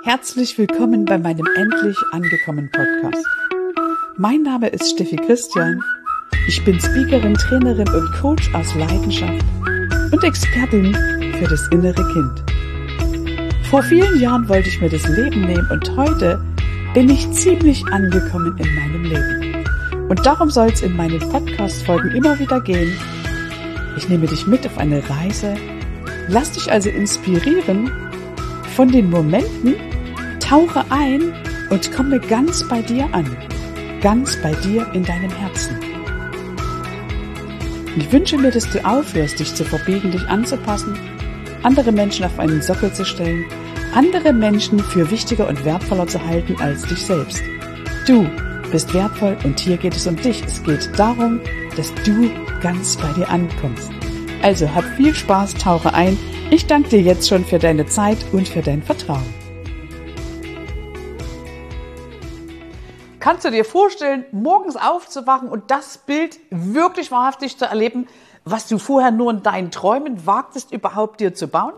Herzlich willkommen bei meinem Endlich angekommen Podcast. Mein Name ist Steffi Christian. Ich bin Speakerin, Trainerin und Coach aus Leidenschaft und Expertin für das innere Kind. Vor vielen Jahren wollte ich mir das Leben nehmen und heute bin ich ziemlich angekommen in meinem Leben. Und darum soll es in meinen Podcast-Folgen immer wieder gehen. Ich nehme dich mit auf eine Reise, lass dich also inspirieren von den Momenten, tauche ein und komme ganz bei dir an, ganz bei dir in deinem Herzen. Ich wünsche mir, dass du aufhörst, dich zu verbiegen, dich anzupassen, andere Menschen auf einen Sockel zu stellen, andere Menschen für wichtiger und wertvoller zu halten als dich selbst. Du bist wertvoll und hier geht es um dich. Es geht darum, dass du ganz bei dir ankommst. Also hab viel Spaß, tauche ein. Ich danke dir jetzt schon für deine Zeit und für dein Vertrauen. Kannst du dir vorstellen, morgens aufzuwachen und das Bild wirklich wahrhaftig zu erleben, was du vorher nur in deinen Träumen wagtest, überhaupt dir zu bauen?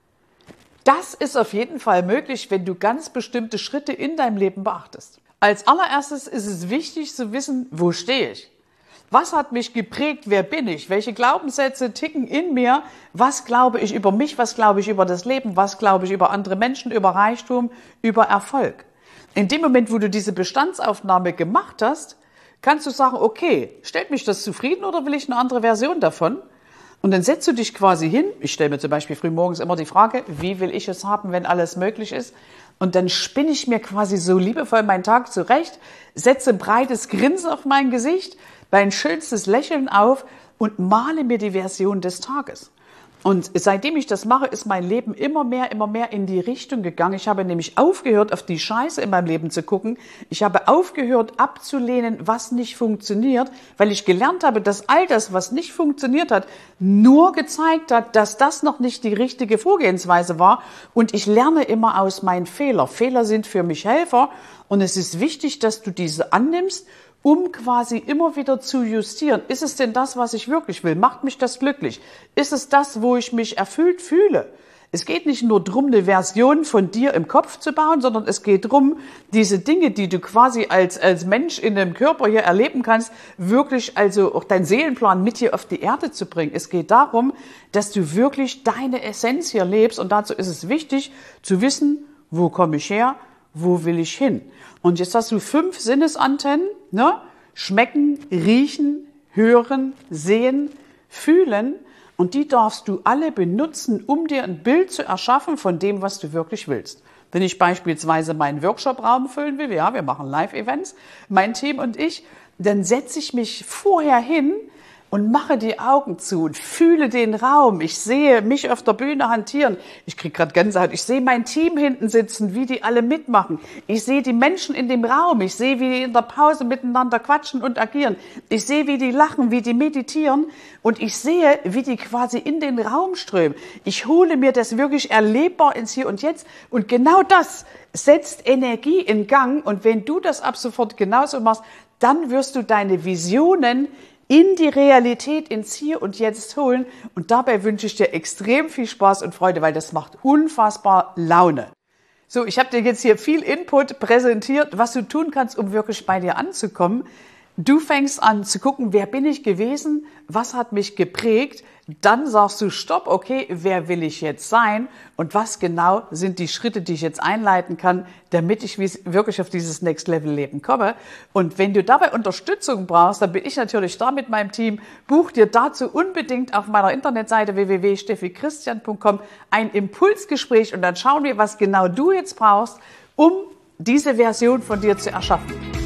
Das ist auf jeden Fall möglich, wenn du ganz bestimmte Schritte in deinem Leben beachtest. Als allererstes ist es wichtig zu wissen, wo stehe ich? Was hat mich geprägt? Wer bin ich? Welche Glaubenssätze ticken in mir? Was glaube ich über mich? Was glaube ich über das Leben? Was glaube ich über andere Menschen, über Reichtum, über Erfolg? In dem Moment, wo du diese Bestandsaufnahme gemacht hast, kannst du sagen, okay, stellt mich das zufrieden oder will ich eine andere Version davon? Und dann setzt du dich quasi hin. Ich stelle mir zum Beispiel frühmorgens immer die Frage, wie will ich es haben, wenn alles möglich ist? Und dann spinne ich mir quasi so liebevoll meinen Tag zurecht, setze ein breites Grinsen auf mein Gesicht, mein schönstes Lächeln auf und male mir die Version des Tages. Und seitdem ich das mache, ist mein Leben immer mehr in die Richtung gegangen. Ich habe nämlich aufgehört, auf die Scheiße in meinem Leben zu gucken. Ich habe aufgehört, abzulehnen, was nicht funktioniert, weil ich gelernt habe, dass all das, was nicht funktioniert hat, nur gezeigt hat, dass das noch nicht die richtige Vorgehensweise war. Und ich lerne immer aus meinen Fehlern. Fehler sind für mich Helfer. Und es ist wichtig, dass du diese annimmst, um quasi immer wieder zu justieren. Ist es denn das, was ich wirklich will? Macht mich das glücklich? Ist es das, wo ich mich erfüllt fühle? Es geht nicht nur darum, eine Version von dir im Kopf zu bauen, sondern es geht darum, diese Dinge, die du quasi als Mensch in dem Körper hier erleben kannst, wirklich also auch deinen Seelenplan mit hier auf die Erde zu bringen. Es geht darum, dass du wirklich deine Essenz hier lebst und dazu ist es wichtig zu wissen, wo komme ich her, wo will ich hin? Und jetzt hast du 5 Sinnesantennen, ne? Schmecken, riechen, hören, sehen, fühlen. Und die darfst du alle benutzen, um dir ein Bild zu erschaffen von dem, was du wirklich willst. Wenn ich beispielsweise meinen Workshop-Raum füllen will, ja, wir machen Live-Events, mein Team und ich, dann setze ich mich vorher hin und mache die Augen zu und fühle den Raum. Ich sehe mich auf der Bühne hantieren. Ich kriege gerade Gänsehaut. Ich sehe mein Team hinten sitzen, wie die alle mitmachen. Ich sehe die Menschen in dem Raum. Ich sehe, wie die in der Pause miteinander quatschen und agieren. Ich sehe, wie die lachen, wie die meditieren. Und ich sehe, wie die quasi in den Raum strömen. Ich hole mir das wirklich erlebbar ins Hier und Jetzt. Und genau das setzt Energie in Gang. Und wenn du das ab sofort genauso machst, dann wirst du deine Visionen in die Realität, ins Hier und Jetzt holen. Und dabei wünsche ich dir extrem viel Spaß und Freude, weil das macht unfassbar Laune. So, ich habe dir jetzt hier viel Input präsentiert, was du tun kannst, um wirklich bei dir anzukommen. Du fängst an zu gucken, wer bin ich gewesen, was hat mich geprägt. Dann sagst du, stopp, okay, wer will ich jetzt sein und was genau sind die Schritte, die ich jetzt einleiten kann, damit ich wirklich auf dieses Next-Level-Leben komme. Und wenn du dabei Unterstützung brauchst, dann bin ich natürlich da mit meinem Team. Buch dir dazu unbedingt auf meiner Internetseite www.steffichristian.com ein Impulsgespräch und dann schauen wir, was genau du jetzt brauchst, um diese Version von dir zu erschaffen.